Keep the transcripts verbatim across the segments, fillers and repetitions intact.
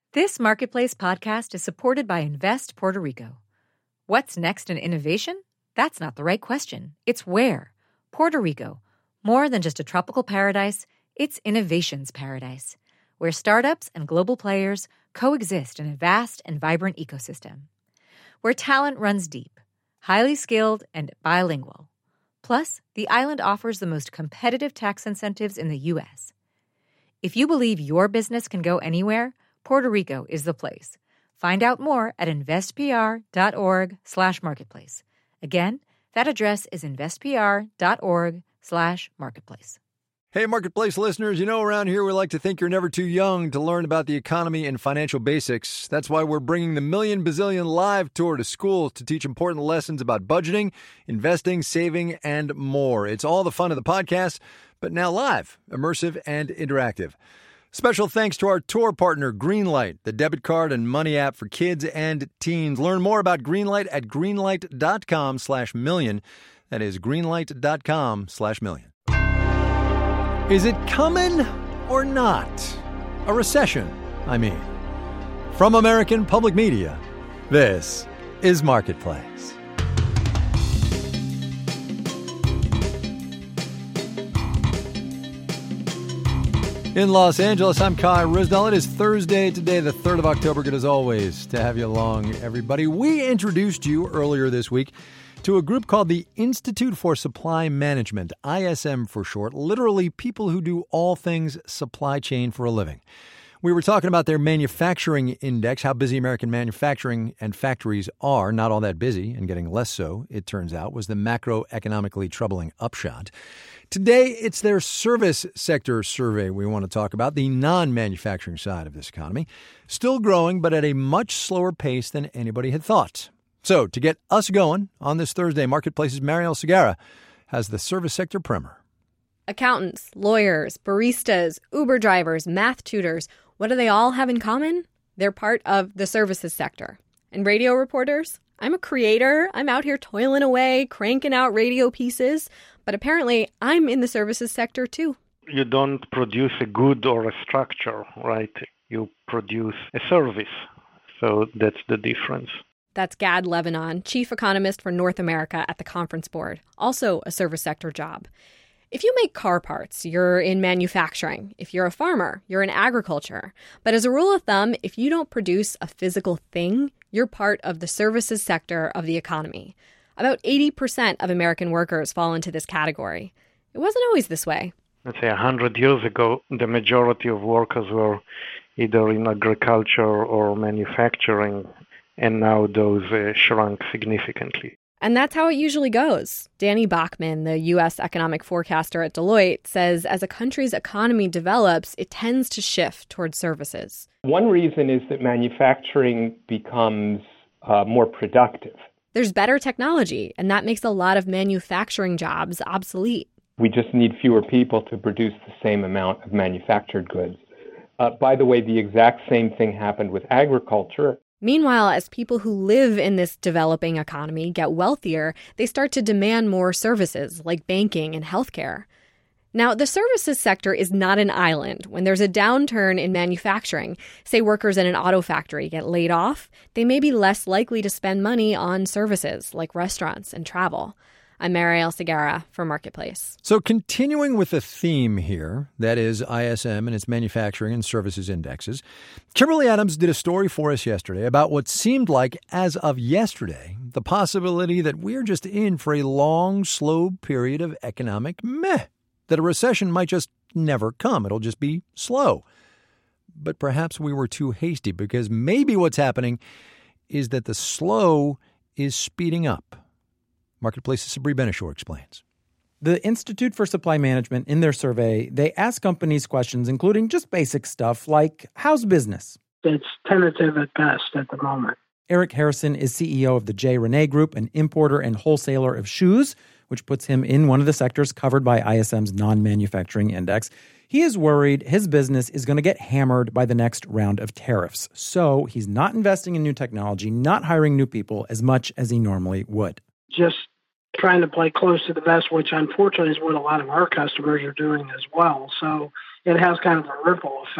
This Marketplace podcast is supported by Invest Puerto Rico. What's next in innovation? That's not the right question. It's where. Puerto Rico. More than just a tropical paradise, it's innovation's paradise, where startups and global players coexist in a vast and vibrant ecosystem. Where talent runs deep, highly skilled, and bilingual. Plus, the island offers the most competitive tax incentives in the U S. If you believe your business can go anywhere, Puerto Rico is the place. Find out more at investpr.org slash marketplace. Again, that address is investpr.org slash marketplace. Hey, Marketplace listeners, you know around here we like to think you're never too young to learn about the economy and financial basics. That's why we're bringing the Million Bazillion Live Tour to schools to teach important lessons about budgeting, investing, saving, and more. It's all the fun of the podcast, but now live, immersive, and interactive. Special thanks to our tour partner, Greenlight, the debit card and money app for kids and teens. Learn more about Greenlight at greenlight.com slash million. That is greenlight.com slash million. Is it coming or not? A recession, I mean. From American Public Media, this is Marketplace. In Los Angeles, I'm Kai Ryssdal. It is Thursday today, the third of October. Good as always to have you along, everybody. We introduced you earlier this week to a group called the Institute for Supply Management, I S M for short, literally people who do all things supply chain for a living. We were talking about their manufacturing index, how busy American manufacturing and factories are, not all that busy and getting less so, it turns out, was the macroeconomically troubling upshot. Today, it's their service sector survey we want to talk about, the non-manufacturing side of this economy. Still growing, but at a much slower pace than anybody had thought. So, to get us going on this Thursday, Marketplace's Marielle Segarra has the service sector primer. Accountants, lawyers, baristas, Uber drivers, math tutors, what do they all have in common? They're part of the services sector. And radio reporters? I'm a creator. I'm out here toiling away, cranking out radio pieces. But apparently, I'm in the services sector, too. You don't produce a good or a structure, right? You produce a service. So that's the difference. That's Gad Levanon, chief economist for North America at the Conference Board, also a service sector job. If you make car parts, you're in manufacturing. If you're a farmer, you're in agriculture. But as a rule of thumb, if you don't produce a physical thing, you're part of the services sector of the economy. About eighty percent of American workers fall into this category. It wasn't always this way. Let's say one hundred years ago, the majority of workers were either in agriculture or manufacturing, and now those uh, shrunk significantly. And that's how it usually goes. Danny Bachman, the U S economic forecaster at Deloitte, says as a country's economy develops, it tends to shift towards services. One reason is that manufacturing becomes uh, more productive. There's better technology, and that makes a lot of manufacturing jobs obsolete. We just need fewer people to produce the same amount of manufactured goods. Uh, by the way, the exact same thing happened with agriculture. Meanwhile, as people who live in this developing economy get wealthier, they start to demand more services like banking and healthcare. Now, the services sector is not an island. When there's a downturn in manufacturing, say workers in an auto factory get laid off, they may be less likely to spend money on services like restaurants and travel. I'm Marielle Segarra for Marketplace. So continuing with the theme here, that is I S M and its manufacturing and services indexes, Kimberly Adams did a story for us yesterday about what seemed like, as of yesterday, the possibility that we're just in for a long, slow period of economic meh, that a recession might just never come. It'll just be slow. But perhaps we were too hasty, because maybe what's happening is that the slow is speeding up. Marketplace's Sabri Benishore explains. The Institute for Supply Management, in their survey, they ask companies questions, including just basic stuff like, how's business? It's tentative at best at the moment. Eric Harrison is C E O of the J. Rene Group, an importer and wholesaler of shoes, which puts him in one of the sectors covered by I S M's non-manufacturing index. He is worried his business is going to get hammered by the next round of tariffs. So he's not investing in new technology, not hiring new people as much as he normally would. Just trying to play close to the vest, which unfortunately is what a lot of our customers are doing as well. So it has kind of a ripple effect.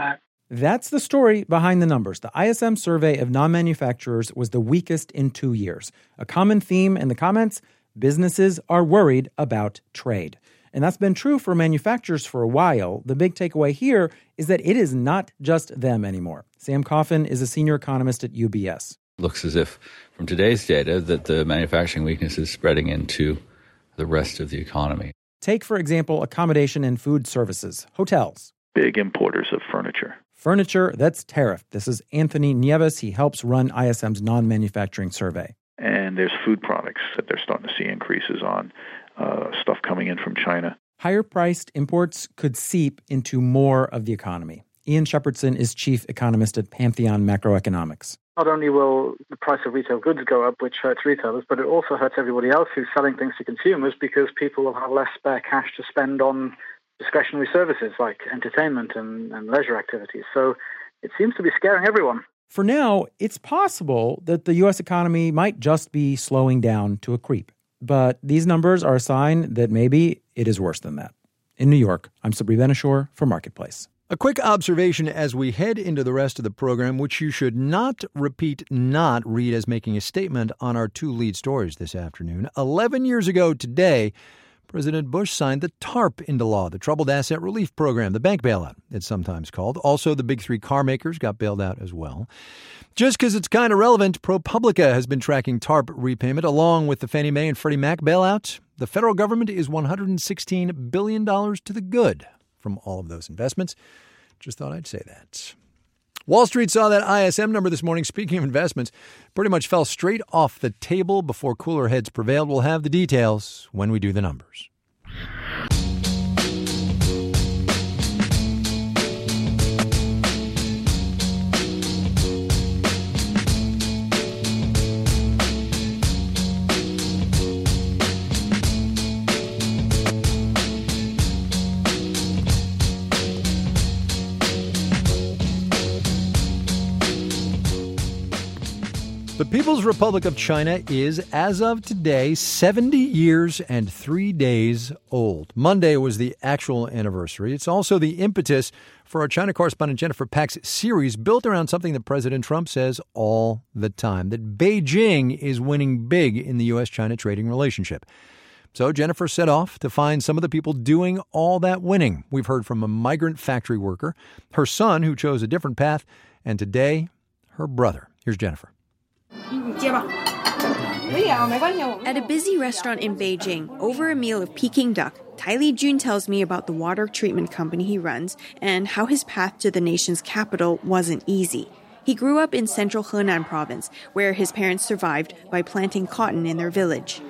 That's the story behind the numbers. The I S M survey of non-manufacturers was the weakest in two years. A common theme in the comments, businesses are worried about trade. And that's been true for manufacturers for a while. The big takeaway here is that it is not just them anymore. Sam Coffin is a senior economist at U B S. Looks as if, from today's data, that the manufacturing weakness is spreading into the rest of the economy. Take, for example, accommodation and food services, hotels. Big importers of furniture. Furniture that's tariffed. This is Anthony Nieves. He helps run I S M's non-manufacturing survey. And there's food products that they're starting to see increases on, uh, stuff coming in from China. Higher-priced imports could seep into more of the economy. Ian Shepherdson is chief economist at Pantheon Macroeconomics. Not only will the price of retail goods go up, which hurts retailers, but it also hurts everybody else who's selling things to consumers because people will have less spare cash to spend on discretionary services like entertainment and, and leisure activities. So it seems to be scaring everyone. For now, it's possible that the U S economy might just be slowing down to a creep. But these numbers are a sign that maybe it is worse than that. In New York, I'm Sabri Ben-Achour for Marketplace. A quick observation as we head into the rest of the program, which you should not, repeat, not read as making a statement on our two lead stories this afternoon. Eleven years ago today, President Bush signed the TARP into law, the Troubled Asset Relief Program, the bank bailout, it's sometimes called. Also, the big three car makers got bailed out as well. Just because it's kind of relevant, ProPublica has been tracking TARP repayment along with the Fannie Mae and Freddie Mac bailout. The federal government is one hundred sixteen billion dollars to the good from all of those investments. Just thought I'd say that. Wall Street saw that I S M number this morning, speaking of investments, pretty much fell straight off the table before cooler heads prevailed. We'll have the details when we do the numbers. The People's Republic of China is, as of today, seventy years and three days old. Monday was the actual anniversary. It's also the impetus for our China correspondent Jennifer Pak's series built around something that President Trump says all the time, that Beijing is winning big in the U S China trading relationship. So Jennifer set off to find some of the people doing all that winning. We've heard from a migrant factory worker, her son who chose a different path, and today, her brother. Here's Jennifer. At a busy restaurant in Beijing, over a meal of Peking duck, Tai Li-jun tells me about the water treatment company he runs and how his path to the nation's capital wasn't easy. He grew up in central Henan province, where his parents survived by planting cotton in their village.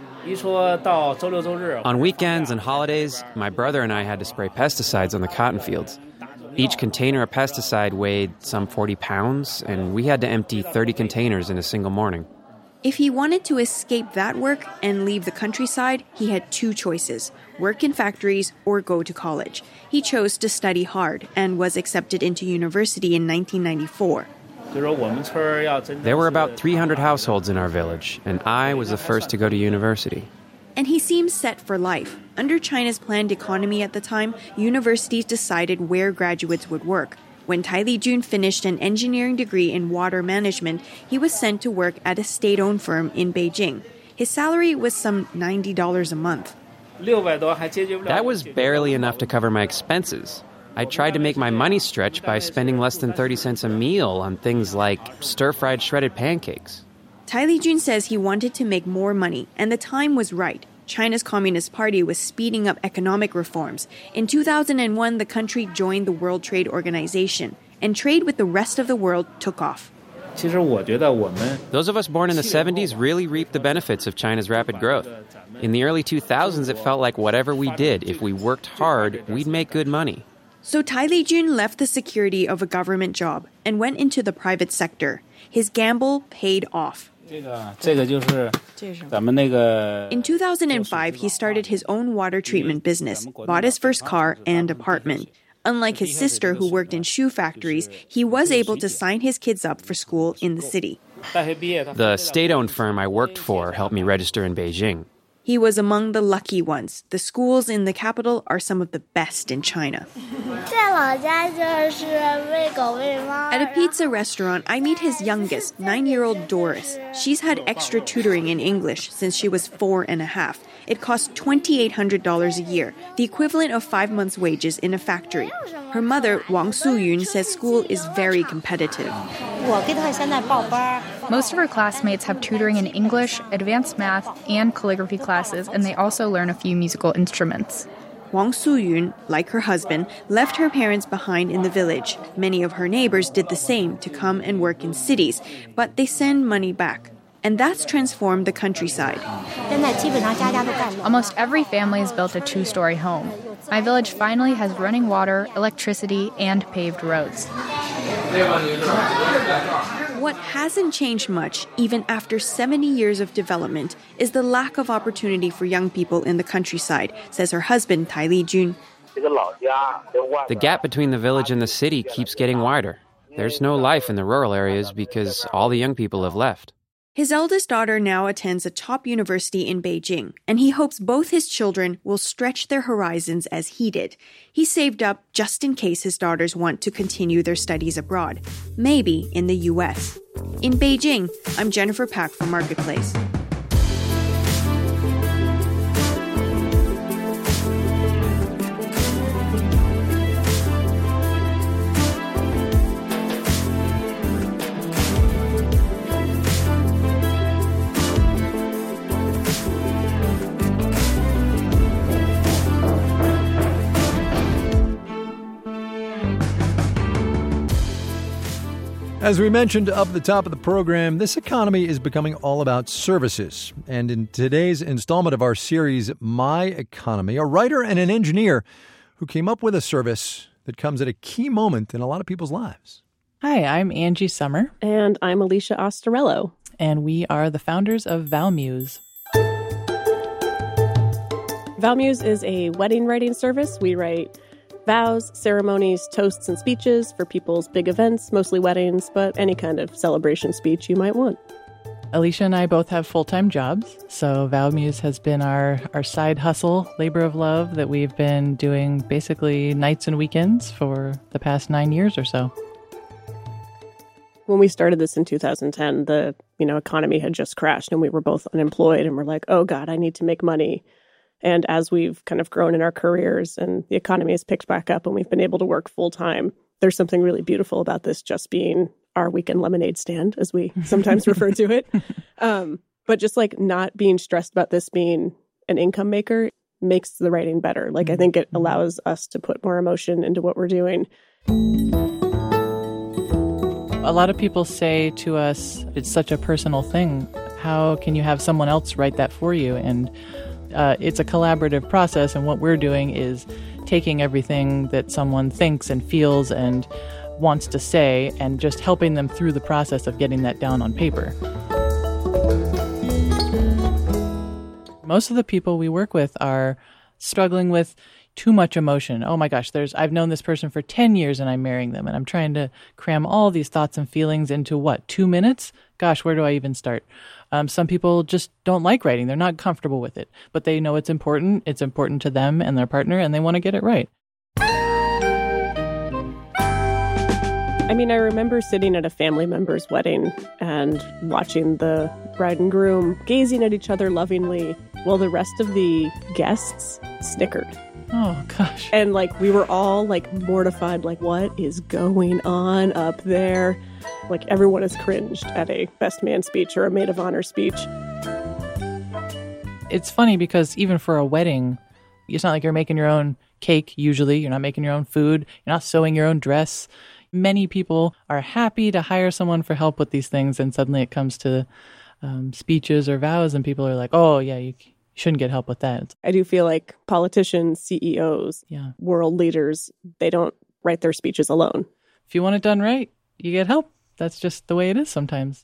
On weekends and holidays, my brother and I had to spray pesticides on the cotton fields. Each container of pesticide weighed some forty pounds, and we had to empty thirty containers in a single morning. If he wanted to escape that work and leave the countryside, he had two choices: work in factories or go to college. He chose to study hard and was accepted into university in nineteen ninety-four. There were about three hundred households in our village, and I was the first to go to university. And he seems set for life. Under China's planned economy at the time, universities decided where graduates would work. When Tai Li-jun finished an engineering degree in water management, he was sent to work at a state-owned firm in Beijing. His salary was some ninety dollars a month. That was barely enough to cover my expenses. I tried to make my money stretch by spending less than thirty cents a meal on things like stir-fried shredded pancakes. Tai Li-jun says he wanted to make more money, and the time was right. China's Communist Party was speeding up economic reforms. In two thousand one, the country joined the World Trade Organization, and trade with the rest of the world took off. Those of us born in the seventies really reaped the benefits of China's rapid growth. In the early two thousands, it felt like whatever we did, if we worked hard, we'd make good money. So Tai Li-jun left the security of a government job and went into the private sector. His gamble paid off. In two thousand five, he started his own water treatment business, bought his first car and apartment. Unlike his sister, who worked in shoe factories, he was able to sign his kids up for school in the city. The state-owned firm I worked for helped me register in Beijing. He was among the lucky ones. The schools in the capital are some of the best in China. At a pizza restaurant, I meet his youngest, nine-year-old Doris. She's had extra tutoring in English since she was four and a half. It costs twenty-eight hundred dollars a year, the equivalent of five months' wages in a factory. Her mother, Wang Suyun, says school is very competitive. Most of her classmates have tutoring in English, advanced math, and calligraphy classes, and they also learn a few musical instruments. Wang Suyun, like her husband, left her parents behind in the village. Many of her neighbors did the same to come and work in cities, but they send money back. And that's transformed the countryside. Almost every family has built a two-story home. My village finally has running water, electricity, and paved roads. What hasn't changed much, even after seventy years of development, is the lack of opportunity for young people in the countryside, says her husband, Tai Li-jun. The gap between the village and the city keeps getting wider. There's no life in the rural areas because all the young people have left. His eldest daughter now attends a top university in Beijing, and he hopes both his children will stretch their horizons as he did. He saved up just in case his daughters want to continue their studies abroad, maybe in the U S. In Beijing, I'm Jennifer Pack for Marketplace. As we mentioned up at the top of the program, this economy is becoming all about services. And in today's installment of our series, My Economy, a writer and an engineer who came up with a service that comes at a key moment in a lot of people's lives. Hi, I'm Angie Summer. And I'm Alicia Ostarello. And we are the founders of Valmuse. Valmuse is a wedding writing service. We write vows, ceremonies, toasts, and speeches for people's big events, mostly weddings, but any kind of celebration speech you might want. Alicia and I both have full-time jobs, so Valmuse has been our, our side hustle, labor of love that we've been doing basically nights and weekends for the past nine years or so. When we started this in two thousand ten, the you know economy had just crashed and we were both unemployed and we're like, oh God, I need to make money. And as we've kind of grown in our careers and the economy has picked back up and we've been able to work full time, there's something really beautiful about this just being our weekend lemonade stand, as we sometimes refer to it. Um, but just like not being stressed about this being an income maker makes the writing better. Like I think it allows us to put more emotion into what we're doing. A lot of people say to us, it's such a personal thing. How can you have someone else write that for you? And Uh, it's a collaborative process, and what we're doing is taking everything that someone thinks and feels and wants to say and just helping them through the process of getting that down on paper. Most of the people we work with are struggling with too much emotion. Oh my gosh, there's I've known this person for ten years and I'm marrying them, and I'm trying to cram all these thoughts and feelings into what, two minutes? Gosh, where do I even start? Um, some people just don't like writing. They're not comfortable with it, but they know it's important. It's important to them and their partner, and they want to get it right. I mean, I remember sitting at a family member's wedding and watching the bride and groom gazing at each other lovingly while the rest of the guests snickered. Oh, gosh. And, like, we were all, like, mortified, like, what is going on up there? Like, everyone has cringed at a best man speech or a maid of honor speech. It's funny because even for a wedding, it's not like you're making your own cake, usually. You're not making your own food. You're not sewing your own dress. Many people are happy to hire someone for help with these things, and suddenly it comes to um, speeches or vows, and people are like, oh, yeah, you shouldn't get help with that. I do feel like politicians, C E Os, yeah. world leaders, they don't write their speeches alone. If you want it done right, you get help. That's just the way it is sometimes.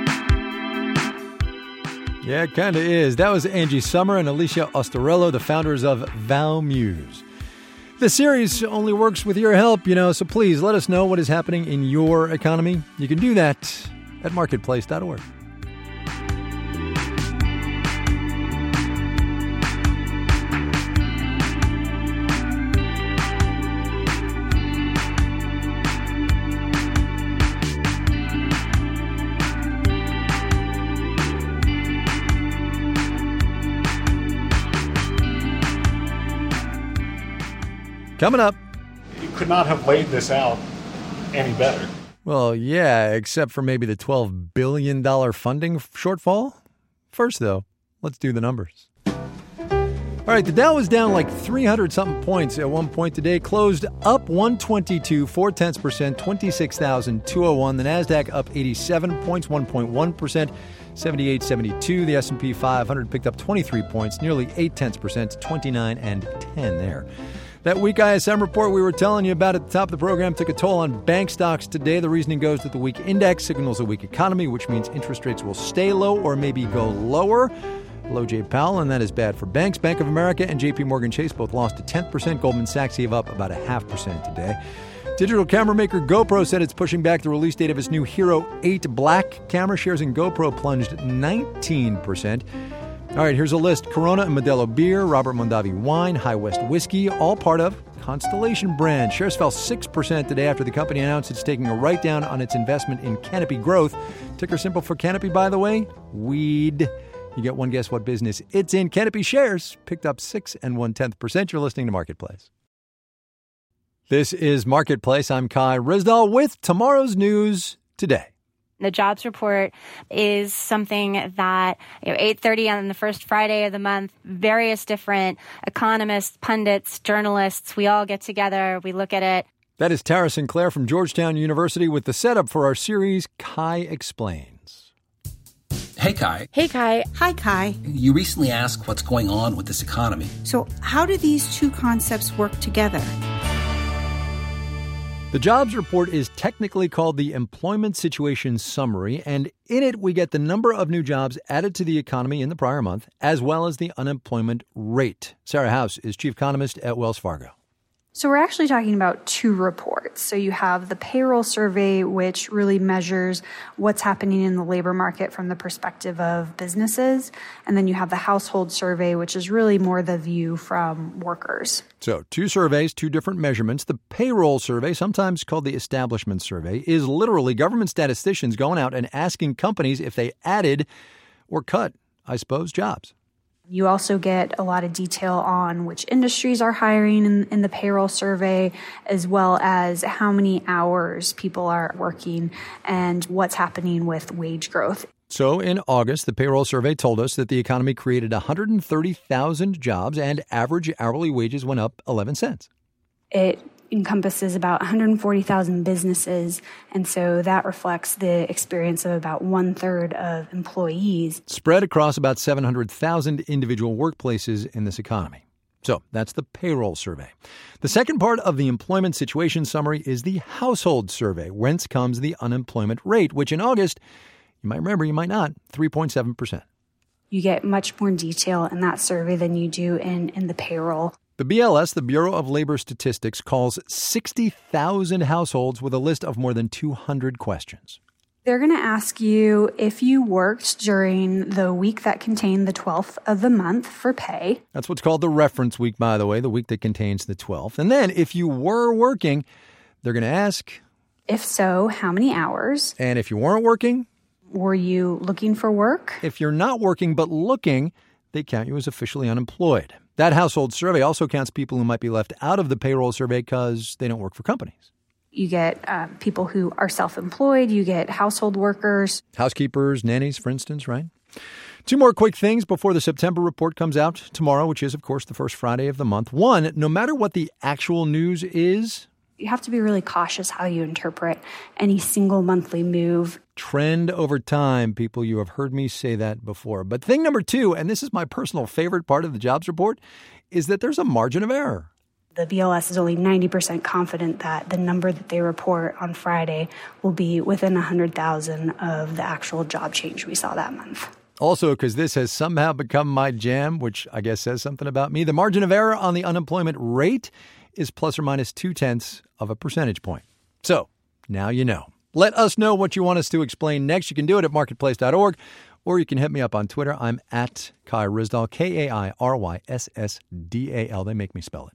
Yeah, it kind of is. That was Angie Summer and Alicia Ostarello, the founders of Valmuse. The series only works with your help, you know, so please let us know what is happening in your economy. You can do that at marketplace dot org. Coming up. You could not have laid this out any better. Well, yeah, except for maybe the twelve billion dollars funding shortfall. First, though, let's do the numbers. All right, the Dow was down like three hundred something points at one point today, closed up one twenty-two, four tenths percent, twenty-six thousand two hundred one. The NASDAQ up eighty-seven points, one point one percent, seventy-eight seventy-two. The S and P five hundred picked up twenty-three points, nearly eight tenths percent, twenty-nine and ten there. That weak I S M report we were telling you about at the top of the program took a toll on bank stocks today. The reasoning goes that the weak index signals a weak economy, which means interest rates will stay low or maybe go lower. Hello, Jay Powell, and that is bad for banks. Bank of America and J P Morgan Chase both lost a tenth percent. Goldman Sachs gave up about a half percent today. Digital camera maker GoPro said it's pushing back the release date of its new Hero eight Black camera. Shares in GoPro plunged nineteen percent. All right, here's a list. Corona and Modelo Beer, Robert Mondavi Wine, High West Whiskey, all part of Constellation Brand. Shares fell six percent today after the company announced it's taking a write-down on its investment in Canopy Growth. Ticker symbol for Canopy, by the way, weed. You get one guess what business it's in. Canopy shares picked up six and one tenth percent. You're listening to Marketplace. This is Marketplace. I'm Kai Ryssdal with tomorrow's news today. The jobs report is something that, you know, eight thirty on the first Friday of the month, various different economists, pundits, journalists, we all get together, we look at it. That is Tara Sinclair from Georgetown University with the setup for our series, Kai Explains. Hey, Kai. Hey, Kai. Hi, Kai. You recently asked what's going on with this economy. So how do these two concepts work together? The jobs report is technically called the Employment Situation Summary, and in it we get the number of new jobs added to the economy in the prior month, as well as the unemployment rate. Sarah House is chief economist at Wells Fargo. So we're actually talking about two reports. So you have the payroll survey, which really measures what's happening in the labor market from the perspective of businesses. And then you have the household survey, which is really more the view from workers. So two surveys, two different measurements. The payroll survey, sometimes called the establishment survey, is literally government statisticians going out and asking companies if they added or cut, I suppose, jobs. You also get a lot of detail on which industries are hiring in, in the payroll survey, as well as how many hours people are working and what's happening with wage growth. So in August, the payroll survey told us that the economy created one hundred thirty thousand jobs and average hourly wages went up eleven cents. It encompasses about one hundred forty thousand businesses, and so that reflects the experience of about one-third of employees. Spread across about seven hundred thousand individual workplaces in this economy. So that's the payroll survey. The second part of the employment situation summary is the household survey, whence comes the unemployment rate, which in August, you might remember, you might not, three point seven percent. You get much more detail in that survey than you do in, in the payroll. The B L S, the Bureau of Labor Statistics, calls sixty thousand households with a list of more than two hundred questions. They're going to ask you if you worked during the week that contained the twelfth of the month for pay. That's what's called the reference week, by the way, the week that contains the twelfth. And then if you were working, they're going to ask, if so, how many hours? And if you weren't working, were you looking for work? If you're not working but looking, they count you as officially unemployed. That household survey also counts people who might be left out of the payroll survey because they don't work for companies. You get uh, people who are self-employed. You get household workers. Housekeepers, nannies, for instance, right? Two more quick things before the September report comes out tomorrow, which is, of course, the first Friday of the month. One, no matter what the actual news is, you have to be really cautious how you interpret any single monthly move. Trend over time, people. You have heard me say that before. But thing number two, and this is my personal favorite part of the jobs report, is that there's a margin of error. The B L S is only ninety percent confident that the number that they report on Friday will be within one hundred thousand of the actual job change we saw that month. Also, because this has somehow become my jam, which I guess says something about me, the margin of error on the unemployment rate is plus or minus two-tenths of a percentage point. So, now you know. Let us know what you want us to explain next. You can do it at marketplace dot org, or you can hit me up on Twitter. I'm at Kai Ryssdal, K A I R Y S S D A L. They make me spell it.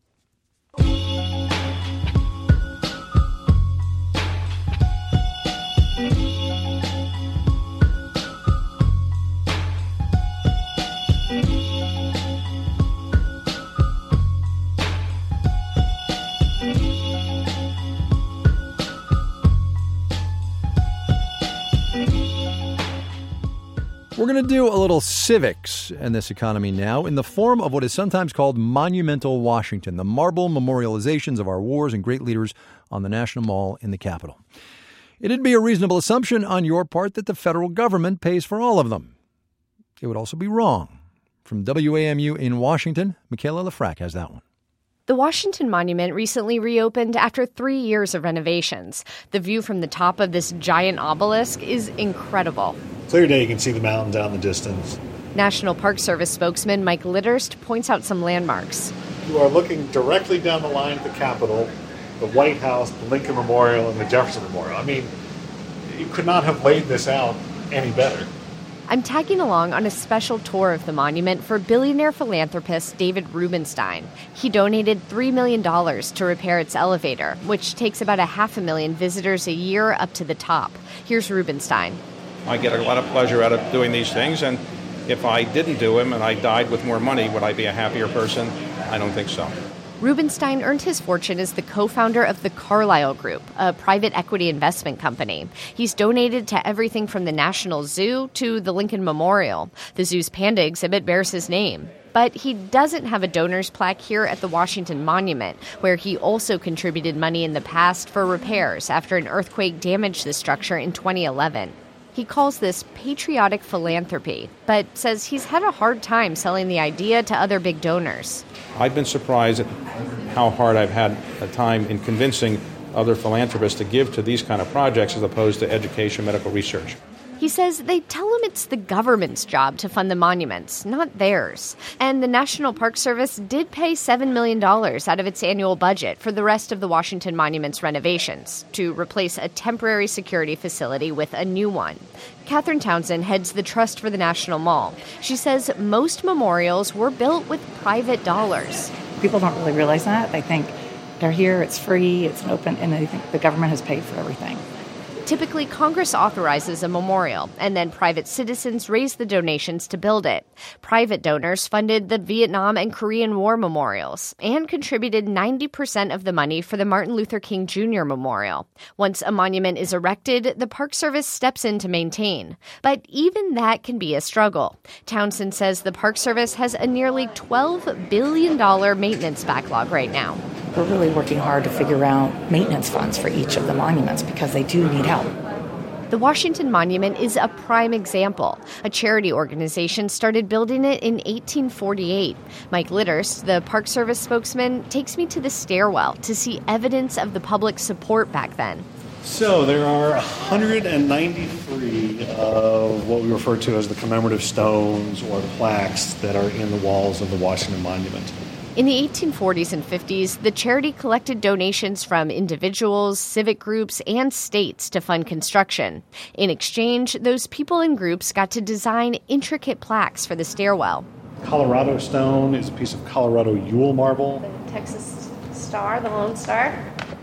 We're going to do a little civics in this economy now in the form of what is sometimes called Monumental Washington, the marble memorializations of our wars and great leaders on the National Mall in the Capitol. It'd be a reasonable assumption on your part that the federal government pays for all of them. It would also be wrong. From W A M U in Washington, Michaela Lefrak has that one. The Washington Monument recently reopened after three years of renovations. The view from the top of this giant obelisk is incredible. Clear day, you can see the mountain down the distance. National Park Service spokesman Mike Litterst points out some landmarks. You are looking directly down the line at the Capitol, the White House, the Lincoln Memorial, and the Jefferson Memorial. I mean, you could not have laid this out any better. I'm tagging along on a special tour of the monument for billionaire philanthropist David Rubenstein. He donated three million dollars to repair its elevator, which takes about a half a million visitors a year up to the top. Here's Rubenstein. I get a lot of pleasure out of doing these things, and if I didn't do them and I died with more money, would I be a happier person? I don't think so. Rubenstein earned his fortune as the co-founder of the Carlyle Group, a private equity investment company. He's donated to everything from the National Zoo to the Lincoln Memorial. The zoo's panda exhibit bears his name. But he doesn't have a donor's plaque here at the Washington Monument, where he also contributed money in the past for repairs after an earthquake damaged the structure in twenty eleven. He calls this patriotic philanthropy, but says he's had a hard time selling the idea to other big donors. I've been surprised at how hard I've had a time in convincing other philanthropists to give to these kind of projects as opposed to education, medical research. He says they tell him it's the government's job to fund the monuments, not theirs. And the National Park Service did pay seven million dollars out of its annual budget for the rest of the Washington Monument's renovations to replace a temporary security facility with a new one. Catherine Townsend heads the Trust for the National Mall. She says most memorials were built with private dollars. People don't really realize that. They think they're here, it's free, it's an open, and they think the government has paid for everything. Typically, Congress authorizes a memorial, and then private citizens raise the donations to build it. Private donors funded the Vietnam and Korean War memorials and contributed ninety percent of the money for the Martin Luther King Junior Memorial. Once a monument is erected, the Park Service steps in to maintain. But even that can be a struggle. Townsend says the Park Service has a nearly twelve billion dollars maintenance backlog right now. We're really working hard to figure out maintenance funds for each of the monuments because they do need help. The Washington Monument is a prime example. A charity organization started building it in eighteen forty-eight. Mike Litterst, the Park Service spokesman, takes me to the stairwell to see evidence of the public's support back then. So there are one hundred ninety-three of what we refer to as the commemorative stones or plaques that are in the walls of the Washington Monument. In the eighteen forties and fifties, the charity collected donations from individuals, civic groups, and states to fund construction. In exchange, those people and groups got to design intricate plaques for the stairwell. Colorado stone is a piece of Colorado Yule marble. The Texas Star, the Lone Star.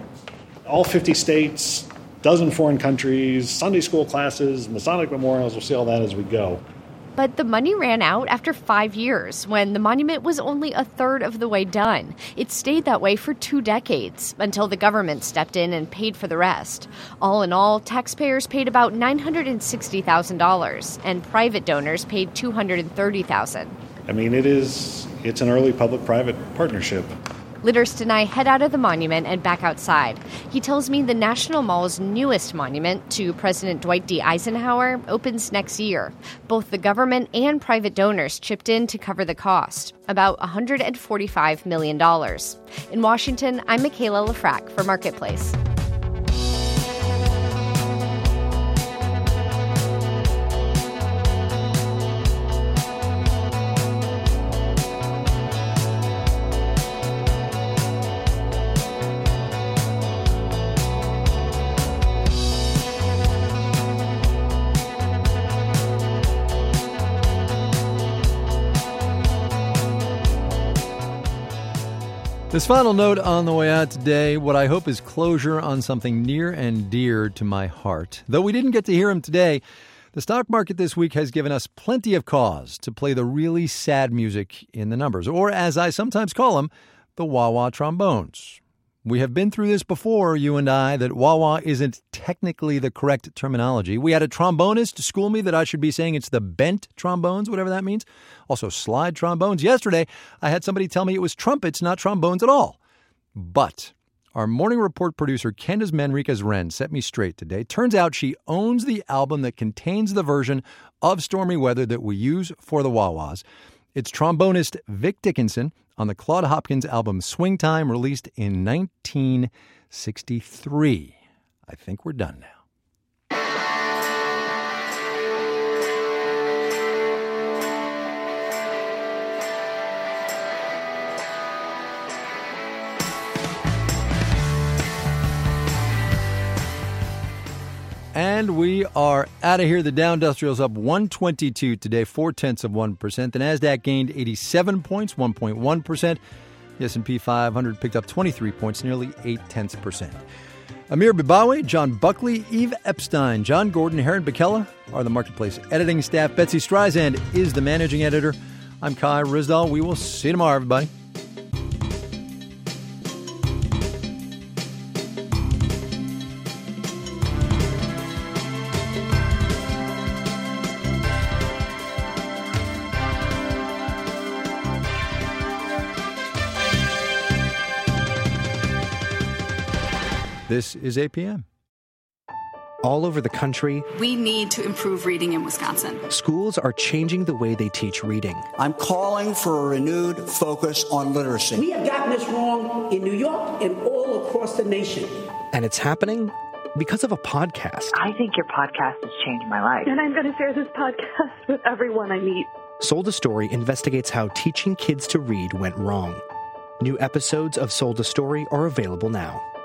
All fifty states, dozen foreign countries, Sunday school classes, Masonic memorials, we'll see all that as we go. But the money ran out after five years when the monument was only a third of the way done. It stayed that way for two decades until the government stepped in and paid for the rest. All in all, taxpayers paid about nine hundred sixty thousand dollars and private donors paid two hundred thirty thousand dollars. I mean, it is, it's an early public-private partnership. Litterst and I head out of the monument and back outside. He tells me the National Mall's newest monument to President Dwight D. Eisenhower opens next year. Both the government and private donors chipped in to cover the cost, about one hundred forty-five million dollars. In Washington, I'm Michaela Lefrak for Marketplace. This final note on the way out today, what I hope is closure on something near and dear to my heart. Though we didn't get to hear him today, the stock market this week has given us plenty of cause to play the really sad music in the numbers, or as I sometimes call them, the wah-wah trombones. We have been through this before, you and I, that Wawa isn't technically the correct terminology. We had a trombonist school me that I should be saying it's the bent trombones, whatever that means. Also slide trombones. Yesterday, I had somebody tell me it was trumpets, not trombones at all. But our Morning Report producer, Candace Manriquez-Wren, set me straight today. Turns out she owns the album that contains the version of Stormy Weather that we use for the Wawas. It's trombonist Vic Dickinson on the Claude Hopkins album Swing Time, released in nineteen sixty-three. I think we're done now. And we are out of here. The Dow Industrial's up one twenty-two today, four-tenths of one percent. The NASDAQ gained eighty-seven points, one point one percent. The S and P five hundred picked up twenty-three points, nearly eight-tenths percent. Amir Bibawi, John Buckley, Eve Epstein, John Gordon, Heron Bekele are the Marketplace editing staff. Betsy Streisand is the managing editor. I'm Kai Ryssdal. We will see you tomorrow, everybody. This is A P M. All over the country, we need to improve reading in Wisconsin. Schools are changing the way they teach reading. I'm calling for a renewed focus on literacy. We have gotten this wrong in New York and all across the nation. And it's happening because of a podcast. I think your podcast has changed my life. And I'm going to share this podcast with everyone I meet. Sold a Story investigates how teaching kids to read went wrong. New episodes of Sold a Story are available now.